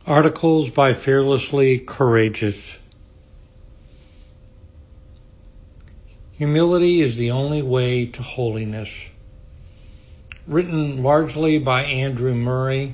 Articles by Fearlessly Courageous. Humility is the only way to holiness. Written largely by Andrew Murray.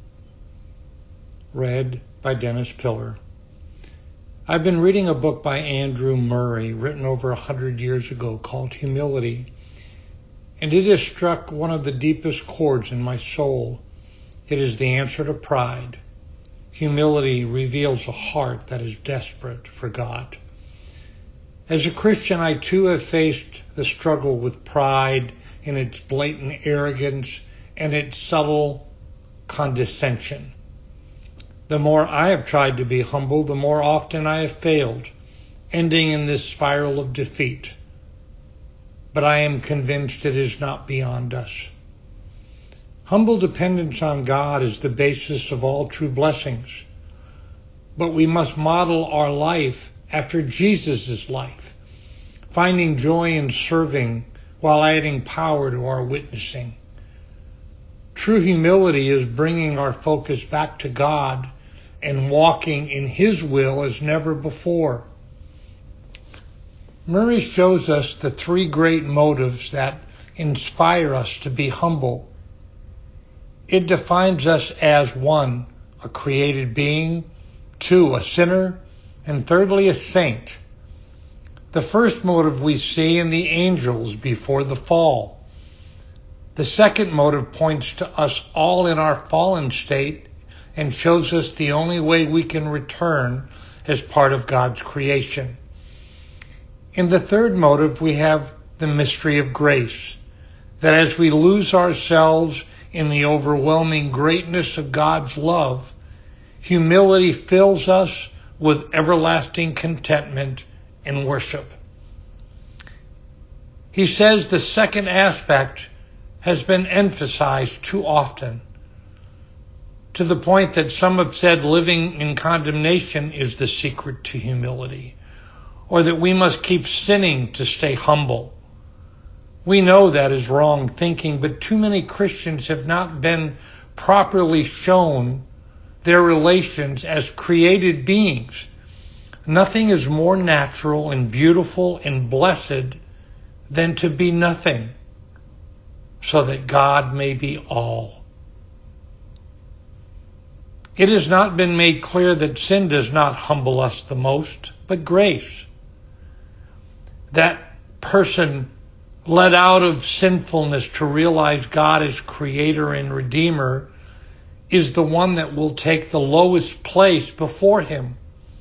Read by Dennis Pillar. I've been reading a book by Andrew Murray, written over 100 years ago, called Humility, and it has struck one of the deepest chords in my soul. It is the answer to pride. Humility reveals a heart that is desperate for God. As a Christian, I too have faced the struggle with pride in its blatant arrogance and its subtle condescension. The more I have tried to be humble, the more often I have failed, ending in this spiral of defeat. But I am convinced it is not beyond us. Humble dependence on God is the basis of all true blessings. But we must model our life after Jesus' life, finding joy in serving while adding power to our witnessing. True humility is bringing our focus back to God and walking in His will as never before. Murray shows us the three great motives that inspire us to be humble. It defines us as 1, a created being, 2, a sinner, and thirdly, a saint. The first motive we see in the angels before the fall. The second motive points to us all in our fallen state and shows us the only way we can return as part of God's creation. In the third motive, we have the mystery of grace, that as we lose ourselves in the overwhelming greatness of God's love, humility fills us with everlasting contentment and worship. He says the second aspect has been emphasized too often, to the point that some have said living in condemnation is the secret to humility, or that we must keep sinning to stay humble. We know that is wrong thinking, but too many Christians have not been properly shown their relations as created beings. Nothing is more natural and beautiful and blessed than to be nothing, so that God may be all. It has not been made clear that sin does not humble us the most, but grace. That person led out of sinfulness to realize God as creator and redeemer is the one that will take the lowest place before Him.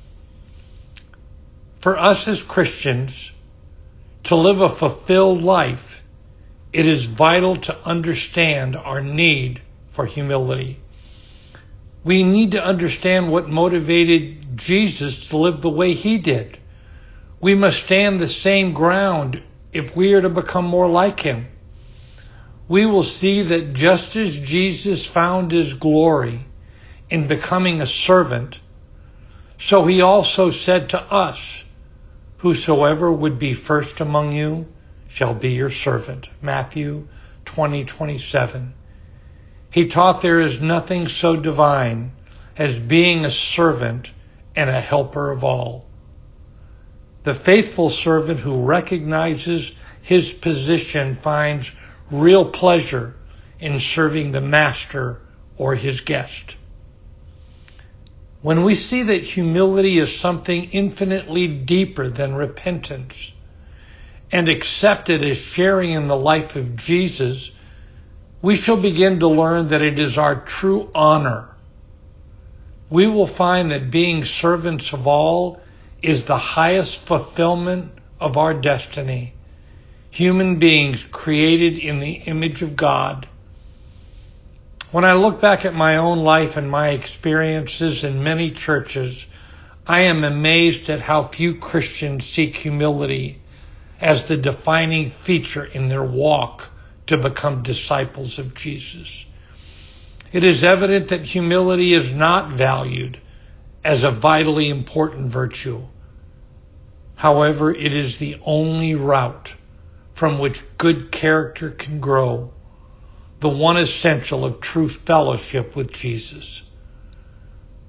For us as Christians to live a fulfilled life, it is vital to understand our need for humility. We need to understand what motivated Jesus to live the way He did. We must stand the same ground if we are to become more like Him. We will see that just as Jesus found His glory in becoming a servant, so He also said to us, "Whosoever would be first among you shall be your servant." Matthew 20:27. He taught there is nothing so divine as being a servant and a helper of all. The faithful servant who recognizes his position finds real pleasure in serving the master or his guest. When we see that humility is something infinitely deeper than repentance and accept it as sharing in the life of Jesus, we shall begin to learn that it is our true honor. We will find that being servants of all is the highest fulfillment of our destiny. Human beings created in the image of God. When I look back at my own life and my experiences in many churches, I am amazed at how few Christians seek humility as the defining feature in their walk to become disciples of Jesus. It is evident that humility is not valued as a vitally important virtue. However, it is the only route from which good character can grow, the one essential of true fellowship with Jesus.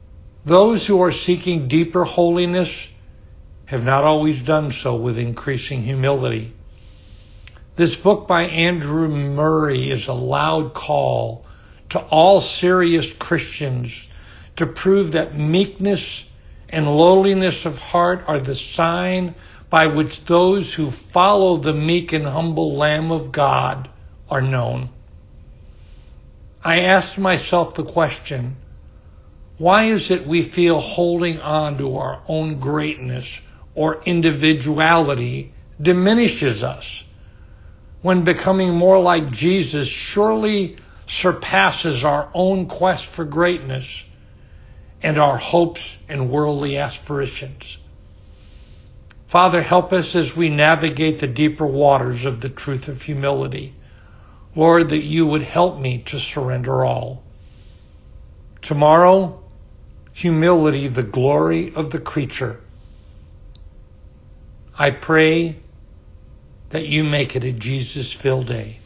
Those who are seeking deeper holiness have not always done so with increasing humility. This book by Andrew Murray is a loud call to all serious Christians to prove that meekness and lowliness of heart are the sign by which those who follow the meek and humble Lamb of God are known. I asked myself the question, why is it we feel holding on to our own greatness or individuality diminishes us, when becoming more like Jesus surely surpasses our own quest for greatness and our hopes and worldly aspirations? Father, help us as we navigate the deeper waters of the truth of humility. Lord, that you would help me to surrender all. Tomorrow, humility, the glory of the creature. I pray that you make it a Jesus-filled day.